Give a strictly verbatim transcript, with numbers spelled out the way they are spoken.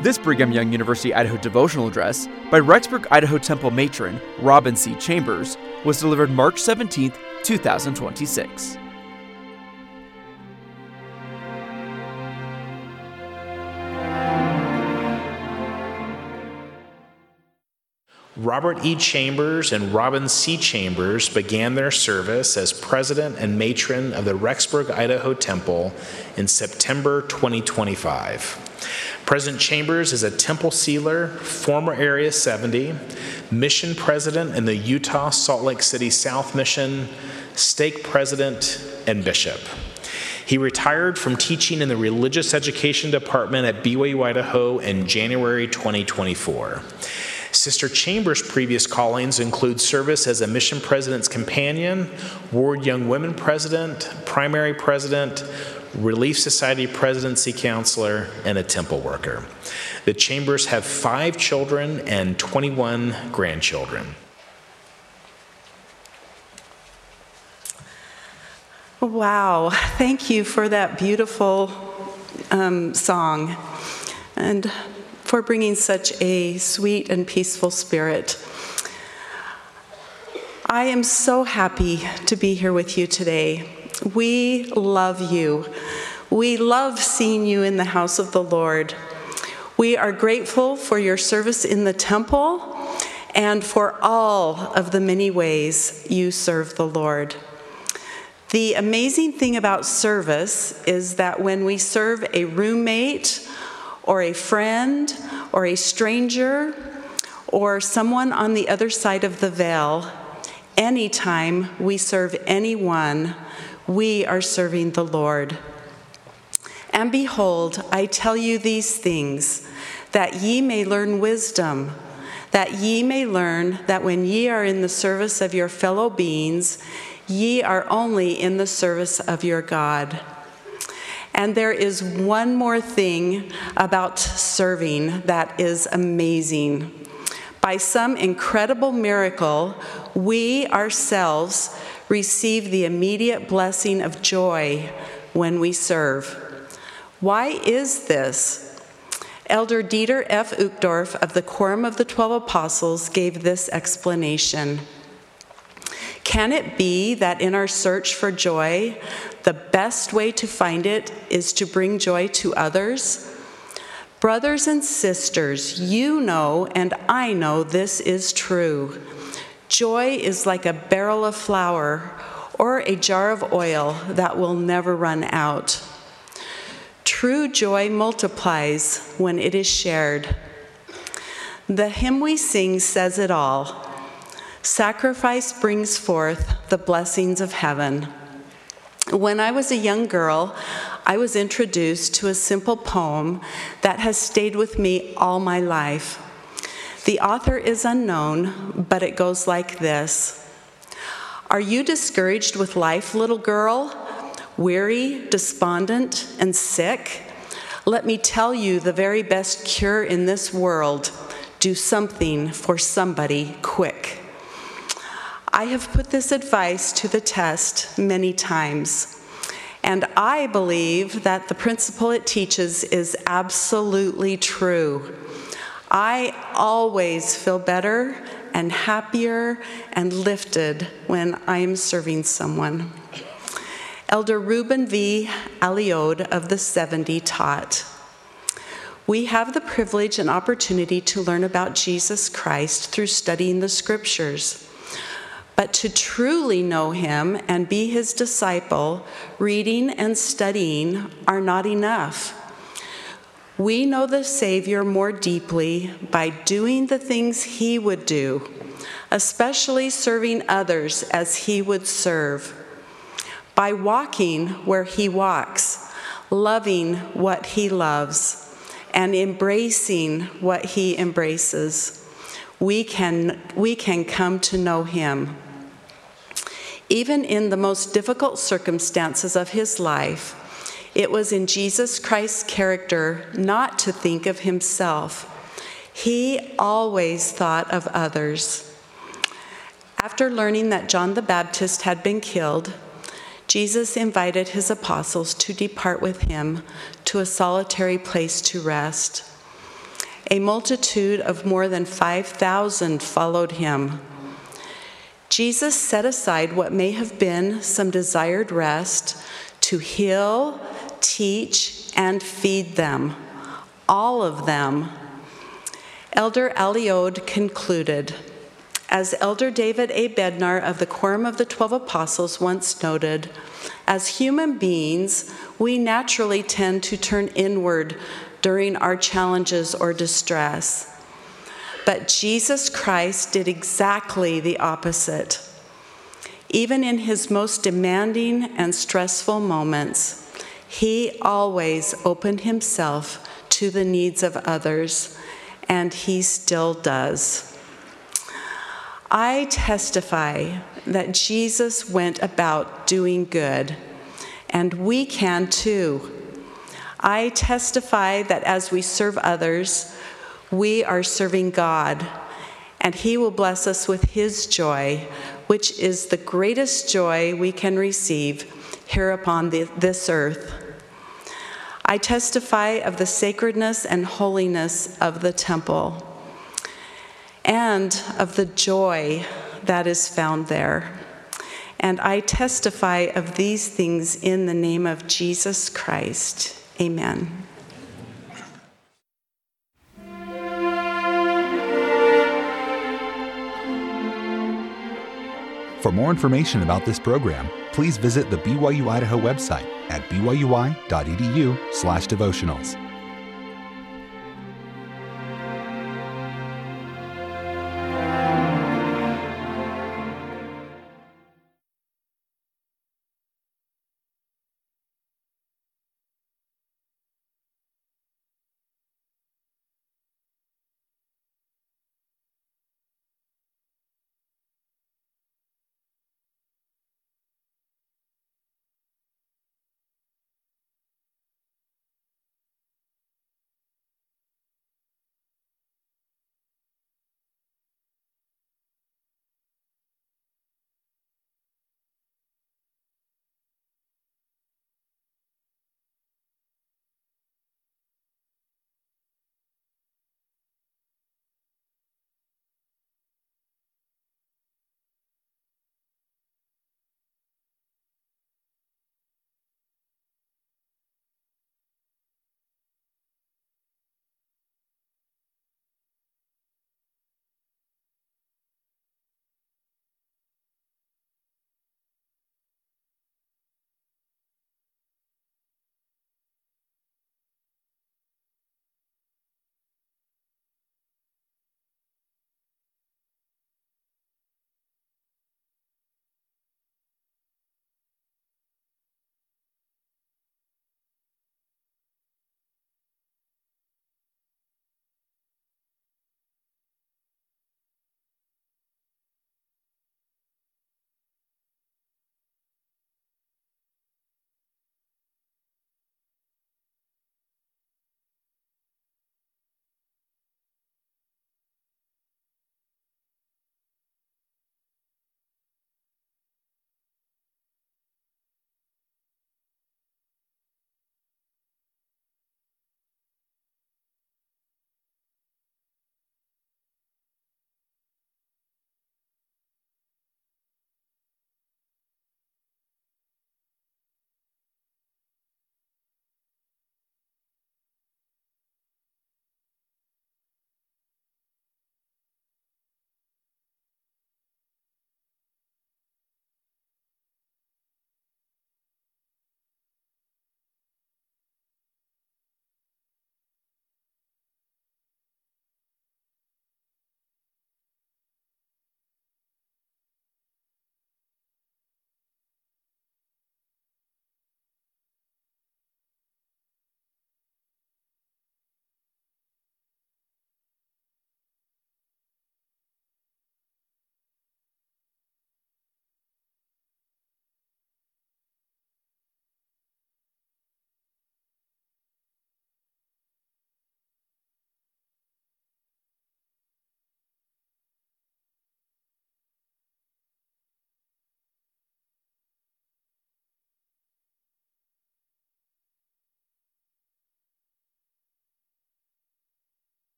This Brigham Young University Idaho devotional address by Rexburg Idaho Temple matron Robin C. Chambers was delivered March seventeenth, two thousand twenty-six. Robert E. Chambers and Robin C. Chambers began their service as president and matron of the Rexburg Idaho Temple in September twenty twenty-five. President Chambers is a temple sealer, former Area seventy, mission president in the Utah Salt Lake City South Mission, stake president, and bishop. He retired from teaching in the religious education department at B Y U Idaho in January twenty twenty-four. Sister Chambers' previous callings include service as a mission president's companion, Ward Young Women president, primary president, Relief Society presidency counselor, and a temple worker. The Chambers have five children and twenty-one grandchildren. Wow, thank you for that beautiful um, song and for bringing such a sweet and peaceful spirit. I am so happy to be here with you today. We love you. We love seeing you in the house of the Lord. We are grateful for your service in the temple and for all of the many ways you serve the Lord. The amazing thing about service is that when we serve a roommate or a friend or a stranger or someone on the other side of the veil, anytime we serve anyone, we are serving the Lord. And behold, I tell you these things, that ye may learn wisdom, that ye may learn that when ye are in the service of your fellow beings, ye are only in the service of your God. And there is one more thing about serving that is amazing. By some incredible miracle, we ourselves receive the immediate blessing of joy when we serve. Why is this? Elder Dieter F. Uchtdorf of the Quorum of the Twelve Apostles gave this explanation. Can it be that in our search for joy, the best way to find it is to bring joy to others? Brothers and sisters, you know and I know this is true. Joy is like a barrel of flour or a jar of oil that will never run out. True joy multiplies when it is shared. The hymn we sing says it all. Sacrifice brings forth the blessings of heaven. When I was a young girl, I was introduced to a simple poem that has stayed with me all my life. The author is unknown, but it goes like this. Are you discouraged with life, little girl? Weary, despondent, and sick? Let me tell you the very best cure in this world. Do something for somebody quick. I have put this advice to the test many times, and I believe that the principle it teaches is absolutely true. I always feel better and happier and lifted when I am serving someone. Elder Reuben V. Aliod of the seventy taught, we have the privilege and opportunity to learn about Jesus Christ through studying the scriptures. But to truly know him and be his disciple, reading and studying are not enough. We know the Savior more deeply by doing the things he would do, especially serving others as he would serve, by walking where he walks, loving what he loves, and embracing what he embraces. We can, we can come to know him. Even in the most difficult circumstances of his life, it was in Jesus Christ's character not to think of himself. He always thought of others. After learning that John the Baptist had been killed, Jesus invited his apostles to depart with him to a solitary place to rest. A multitude of more than five thousand followed him. Jesus set aside what may have been some desired rest to heal, teach, and feed them, all of them. Elder Eliod concluded, as Elder David A. Bednar of the Quorum of the Twelve Apostles once noted, as human beings, we naturally tend to turn inward during our challenges or distress. But Jesus Christ did exactly the opposite. Even in his most demanding and stressful moments, he always opened himself to the needs of others, and he still does. I testify that Jesus went about doing good, and we can too. I testify that as we serve others, we are serving God, and he will bless us with his joy, which is the greatest joy we can receive here upon the, this earth. I testify of the sacredness and holiness of the temple, and of the joy that is found there. And I testify of these things in the name of Jesus Christ. Amen. For more information about this program, please visit the B Y U Idaho website at b y u i dot e d u slash devotionals.